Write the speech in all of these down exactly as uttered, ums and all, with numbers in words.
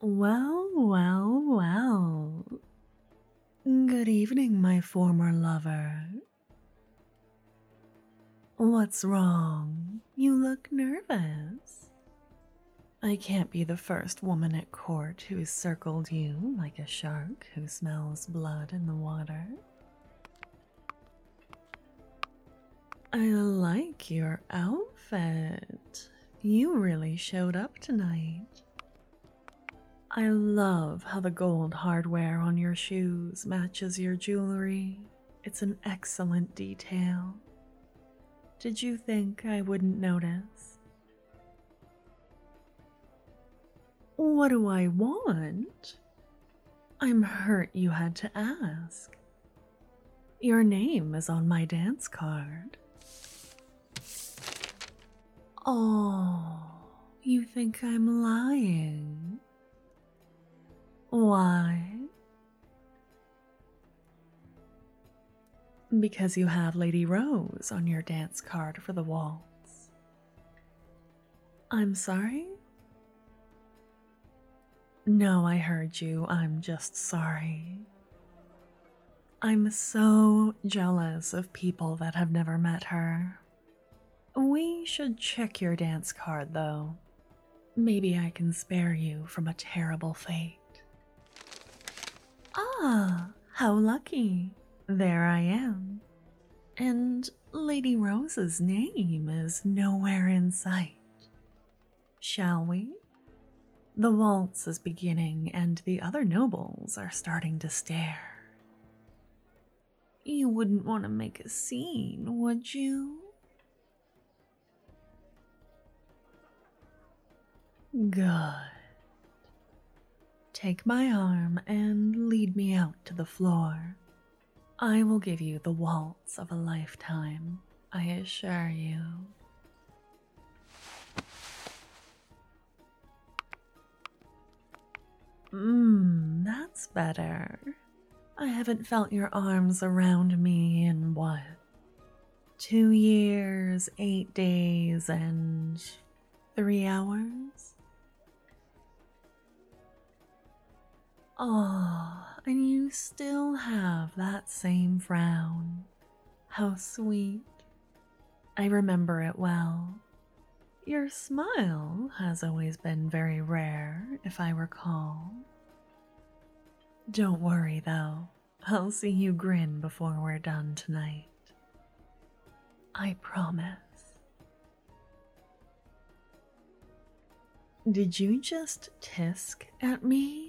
Well, well, well. Good evening, my former lover. What's wrong? You look nervous. I can't be the first woman at court who's circled you like a shark who smells blood in the water. I like your outfit. You really showed up tonight. I love how the gold hardware on your shoes matches your jewelry. It's an excellent detail. Did you think I wouldn't notice? What do I want? I'm hurt you had to ask. Your name is on my dance card. Oh, you think I'm lying? Why? Because you have Lady Rose on your dance card for the waltz. I'm sorry? No, I heard you. I'm just sorry. I'm so jealous of people that have never met her. We should check your dance card, though. Maybe I can spare you from a terrible fate. Ah, how lucky. There I am. And Lady Rose's name is nowhere in sight. Shall we? The waltz is beginning and the other nobles are starting to stare. You wouldn't want to make a scene, would you? Good. Take my arm and lead me out to the floor. I will give you the waltz of a lifetime, I assure you. Mmm, that's better. I haven't felt your arms around me in what? Two years, eight days, and three hours? Oh, and you still have that same frown. How sweet. I remember it well. Your smile has always been very rare, if I recall. Don't worry, though. I'll see you grin before we're done tonight. I promise. Did you just tisk at me?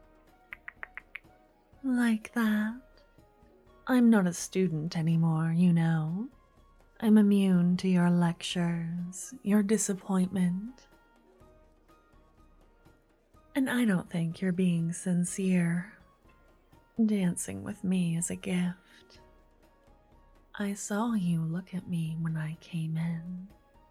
Like that? I'm not a student anymore, you know. I'm immune to your lectures, your disappointment. And I don't think you're being sincere. Dancing with me is a gift. I saw you look at me when I came in.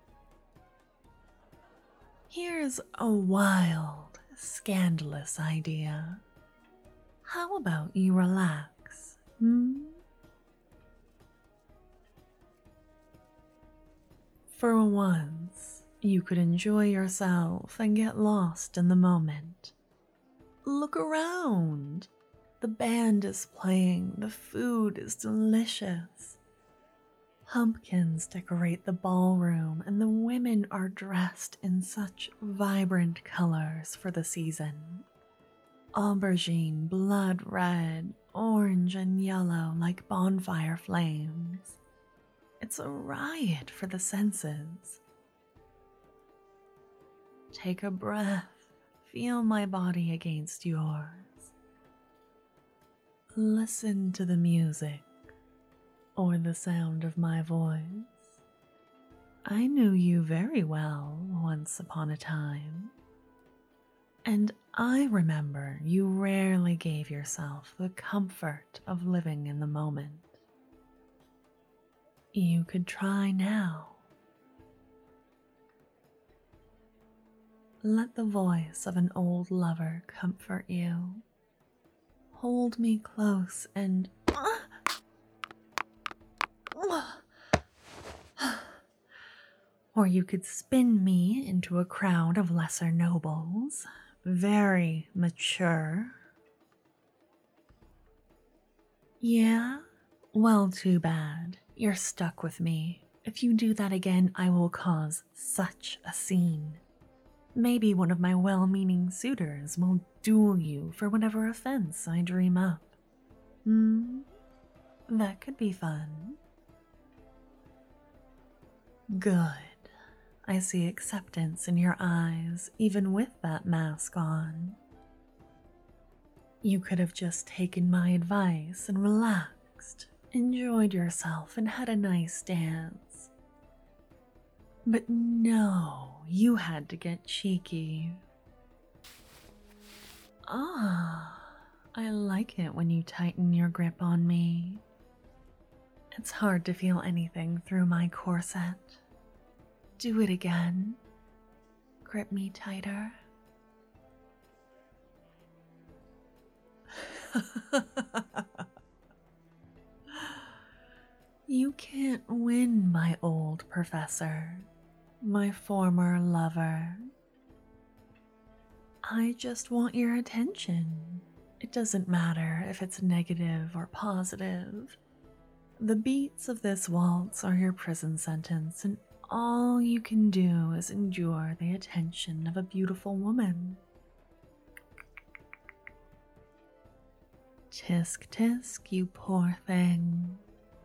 Here's a wild, scandalous idea. How about you relax, hmm? For once, you could enjoy yourself and get lost in the moment. Look around. The band is playing, the food is delicious. Pumpkins decorate the ballroom, and the women are dressed in such vibrant colors for the season. Aubergine, blood red, orange, and yellow like bonfire flames. It's a riot for the senses. Take a breath, feel my body against yours. Listen to the music or the sound of my voice. I knew you very well once upon a time. And I remember you rarely gave yourself the comfort of living in the moment. You could try now. Let the voice of an old lover comfort you. Hold me close and... Or you could spin me into a crowd of lesser nobles, very mature. Yeah? Well, too bad. You're stuck with me. If you do that again, I will cause such a scene. Maybe one of my well-meaning suitors will duel you for whatever offense I dream up. Hmm? That could be fun. Good. I see acceptance in your eyes, even with that mask on. You could have just taken my advice and relaxed, enjoyed yourself, and had a nice dance. But no, you had to get cheeky. Ah, I like it when you tighten your grip on me. It's hard to feel anything through my corset. Do it again. Grip me tighter. You can't win, my old professor, my former lover. I just want your attention. It doesn't matter if it's negative or positive. The beats of this waltz are your prison sentence, and all you can do is endure the attention of a beautiful woman. Tisk tisk, you poor thing.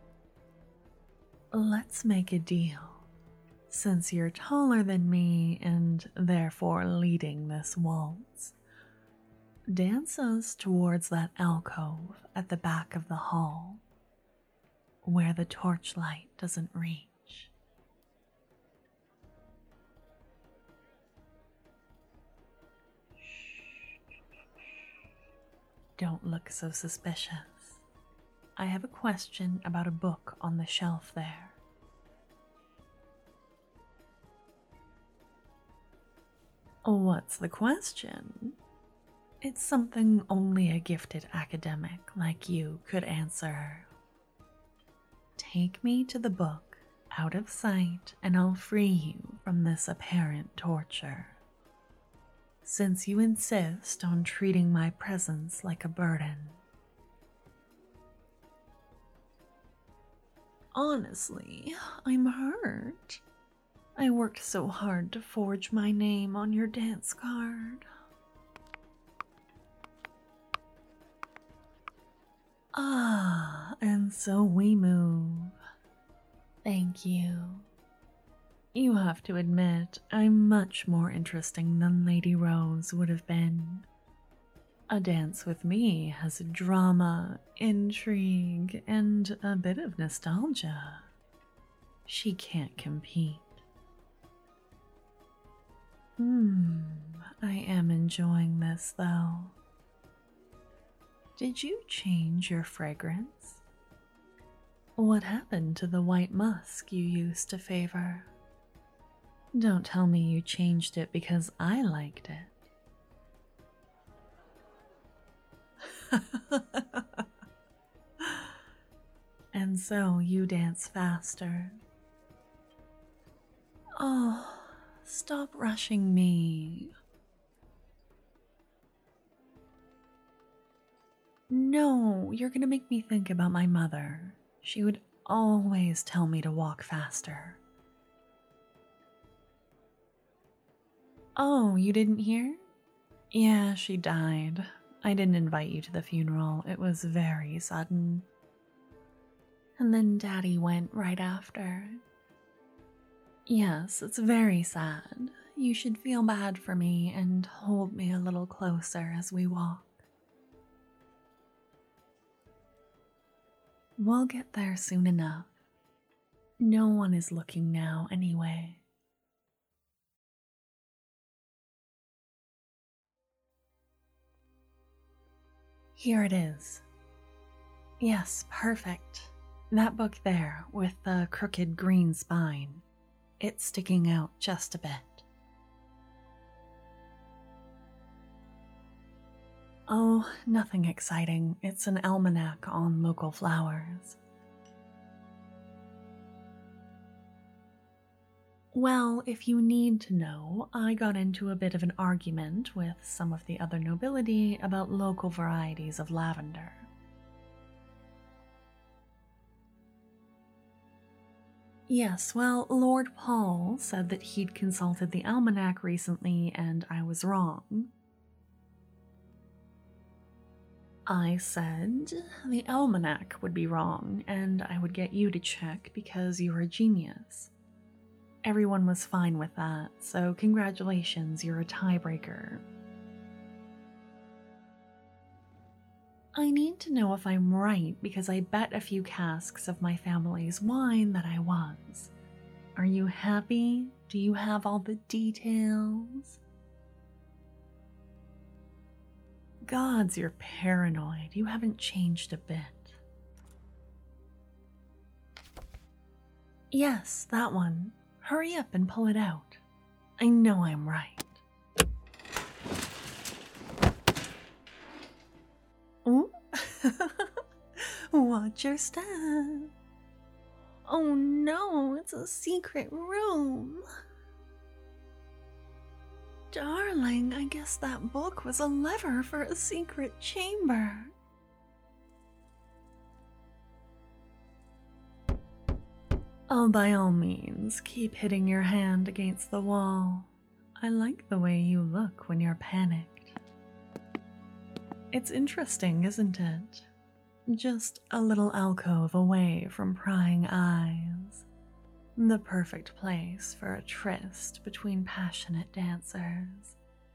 Let's make a deal. Since you're taller than me and therefore leading this waltz, dance us towards that alcove at the back of the hall, where the torchlight doesn't reach. Don't look so suspicious. I have a question about a book on the shelf there. What's the question? It's something only a gifted academic like you could answer. Take me to the book, out of sight, and I'll free you from this apparent torture. Since you insist on treating my presence like a burden. Honestly, I'm hurt. I worked so hard to forge my name on your dance card. Ah, and so we move. Thank you. You have to admit, I'm much more interesting than Lady Rose would have been. A dance with me has drama, intrigue, and a bit of nostalgia. She can't compete. Hmm, I am enjoying this though. Did you change your fragrance? What happened to the white musk you used to favor? Don't tell me you changed it because I liked it. And so you dance faster. Oh, stop rushing me. No, you're gonna make me think about my mother. She would always tell me to walk faster. Oh, you didn't hear? Yeah, she died. I didn't invite you to the funeral. It was very sudden. And then Daddy went right after. Yes, it's very sad. You should feel bad for me and hold me a little closer as we walk. We'll get there soon enough. No one is looking now anyway. Here it is. Yes, perfect. That book there with the crooked green spine. It's sticking out just a bit. Oh, nothing exciting. It's an almanac on local flowers. Well, if you need to know, I got into a bit of an argument with some of the other nobility about local varieties of lavender. Yes, well, Lord Paul said that he'd consulted the almanac recently and I was wrong. I said the almanac would be wrong and I would get you to check because you're a genius. Everyone was fine with that, so congratulations, you're a tiebreaker. I need to know if I'm right because I bet a few casks of my family's wine that I was. Are you happy? Do you have all the details? Gods, you're paranoid. You haven't changed a bit. Yes, that one. Hurry up and pull it out. I know I'm right. Ooh. Watch your step. Oh no, it's a secret room. Darling, I guess that book was a lever for a secret chamber. Oh, by all means, keep hitting your hand against the wall. I like the way you look when you're panicked. It's interesting, isn't it? Just a little alcove away from prying eyes. The perfect place for a tryst between passionate dancers.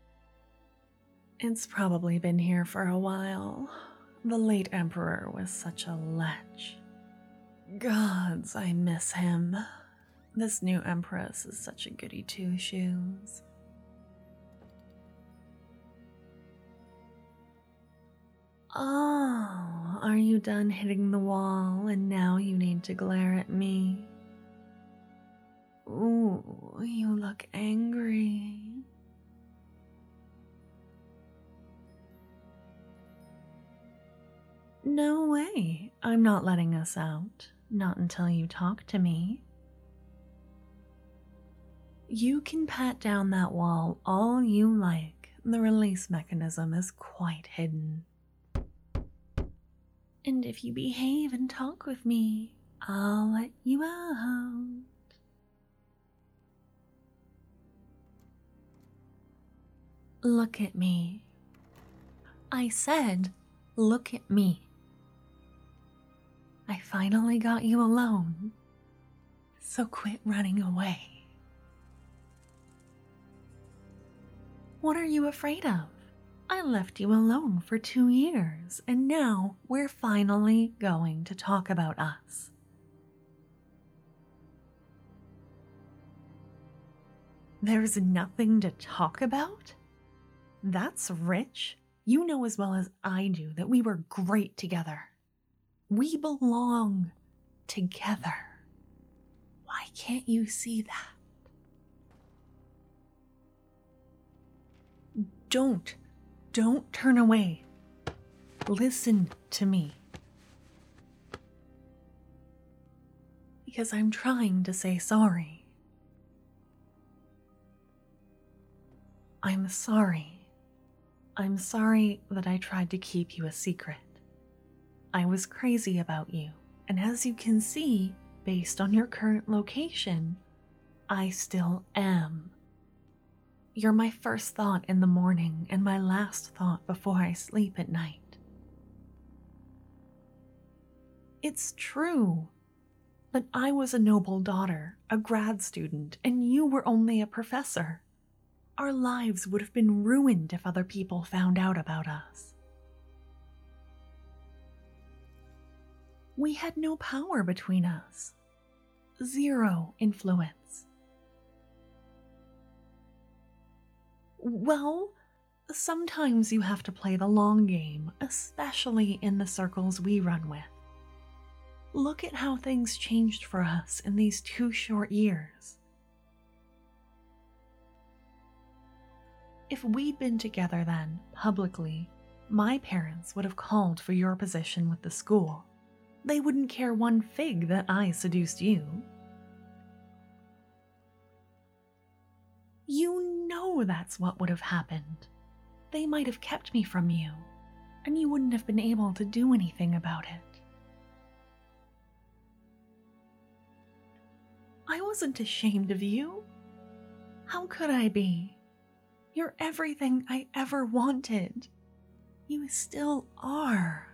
It's probably been here for a while. The late emperor was such a lech. Gods, I miss him. This new empress is such a goody two-shoes. Oh, are you done hitting the wall and now you need to glare at me? Ooh, you look angry. No way, I'm not letting us out. Not until you talk to me. You can pat down that wall all you like. The release mechanism is quite hidden. And if you behave and talk with me, I'll let you out. Look at me. I said, look at me. I finally got you alone, so quit running away. What are you afraid of? I left you alone for two years, and now we're finally going to talk about us. There's nothing to talk about? That's rich. You know as well as I do that we were great together. We belong together. Why can't you see that? Don't, don't turn away. Listen to me. Because I'm trying to say sorry. I'm sorry. I'm sorry that I tried to keep you a secret. I was crazy about you, and as you can see, based on your current location, I still am. You're my first thought in the morning and my last thought before I sleep at night. It's true, but I was a noble daughter, a grad student, and you were only a professor. Our lives would have been ruined if other people found out about us. We had no power between us. Zero influence. Well, sometimes you have to play the long game, especially in the circles we run with. Look at how things changed for us in these two short years. If we'd been together then, publicly, my parents would have called for your position with the school. They wouldn't care one fig that I seduced you. You know that's what would have happened. They might have kept me from you, and you wouldn't have been able to do anything about it. I wasn't ashamed of you. How could I be? You're everything I ever wanted. You still are.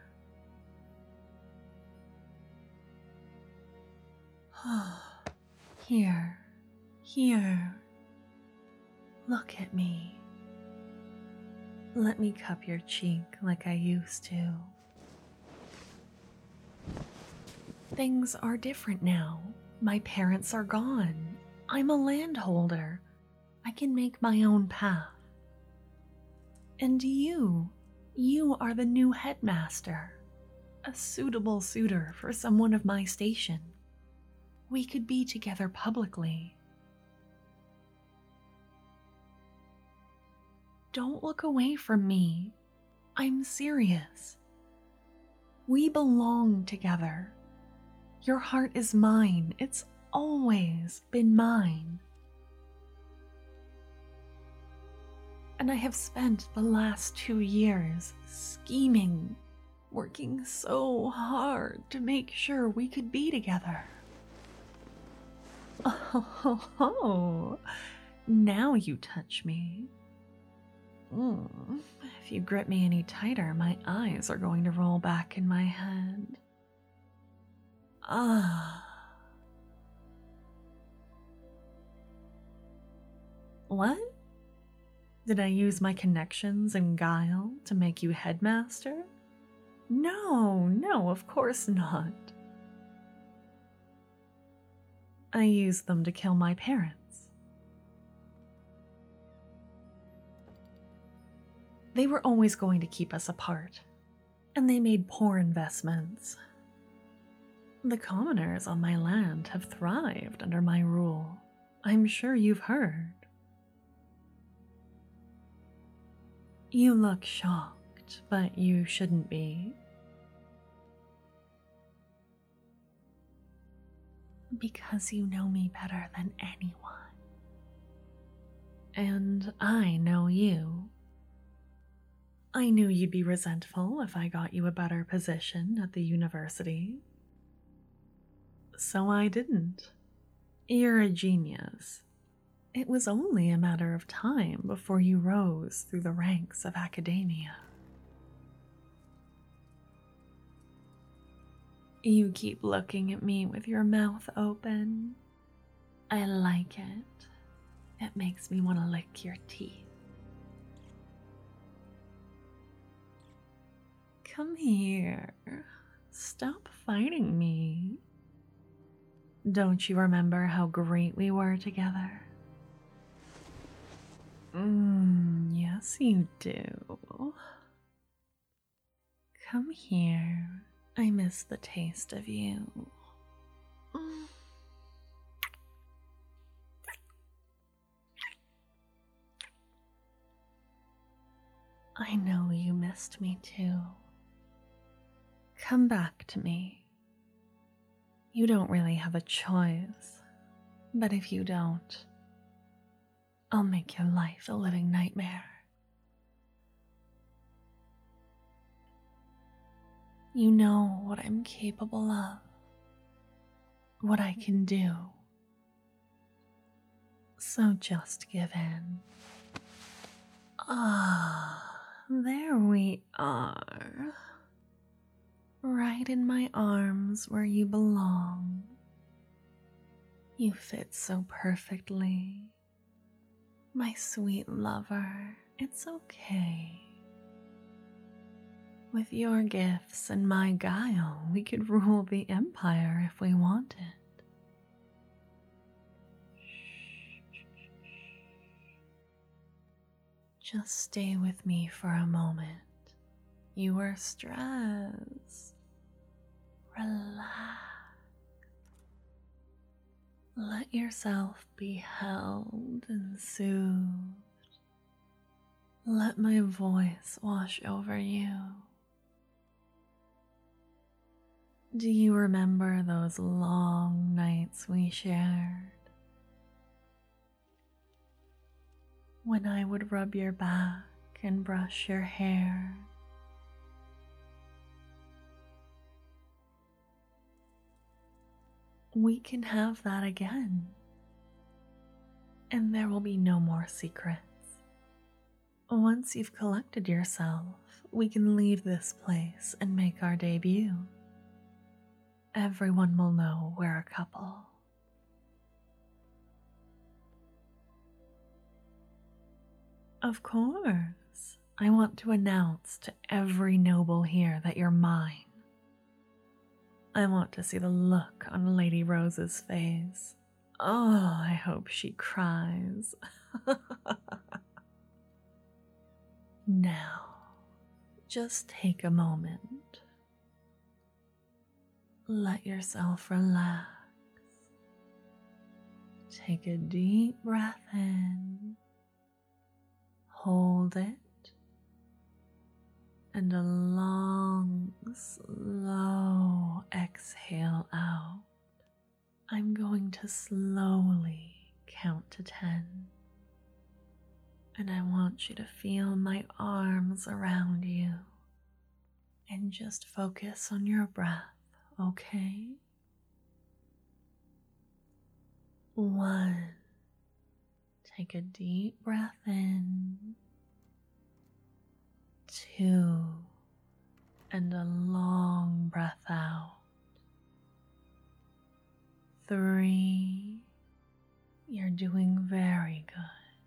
Here, here. Look at me. Let me cup your cheek like I used to. Things are different now. My parents are gone. I'm a landholder. I can make my own path. And you, you are the new headmaster, a suitable suitor for someone of my station. We could be together publicly. Don't look away from me. I'm serious. We belong together. Your heart is mine. It's always been mine. And I have spent the last two years scheming, working so hard to make sure we could be together. Oh, now you touch me. Mm, if you grip me any tighter, my eyes are going to roll back in my head. Ah. What? Did I use my connections and guile to make you headmaster? No, no, of course not. I used them to kill my parents. They were always going to keep us apart, and they made poor investments. The commoners on my land have thrived under my rule. I'm sure you've heard. You look shocked, but you shouldn't be. Because you know me better than anyone. And I know you. I knew you'd be resentful if I got you a better position at the university. So I didn't. You're a genius. It was only a matter of time before you rose through the ranks of academia. You keep looking at me with your mouth open. I like it. It makes me want to lick your teeth. Come here. Stop fighting me. Don't you remember how great we were together? Mmm, yes you do. Come here. I miss the taste of you. Mm. I know you missed me too. Come back to me. You don't really have a choice, but if you don't, I'll make your life a living nightmare. You know what I'm capable of, what I can do. So just give in. Ah, there we are. Right in my arms where you belong. You fit so perfectly. My sweet lover, it's okay. With your gifts and my guile, we could rule the empire if we wanted. Just stay with me for a moment. You are stressed. Relax. Let yourself be held and soothed. Let my voice wash over you. Do you remember those long nights we shared? when I would rub your back and brush your hair. We can have that again, and there will be no more secrets. Once you've collected yourself, we can leave this place and make our debut. Everyone will know we're a couple. Of course, I want to announce to every noble here that you're mine. I want to see the look on Lady Rose's face. Oh, I hope she cries. Now, just take a moment. Let yourself relax. Take a deep breath in. Hold it. And a long, slow exhale out. I'm going to slowly count to ten. And I want you to feel my arms around you. And just focus on your breath, okay? One. Take a deep breath in. Two. And a long breath out. Three. You're doing very good.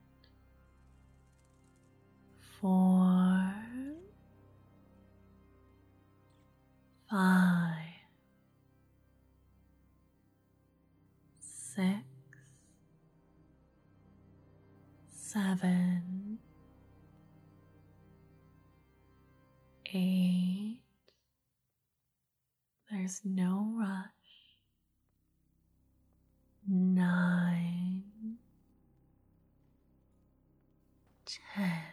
Four. Five. Six. Seven. Eight. There's no rush. Nine. Ten.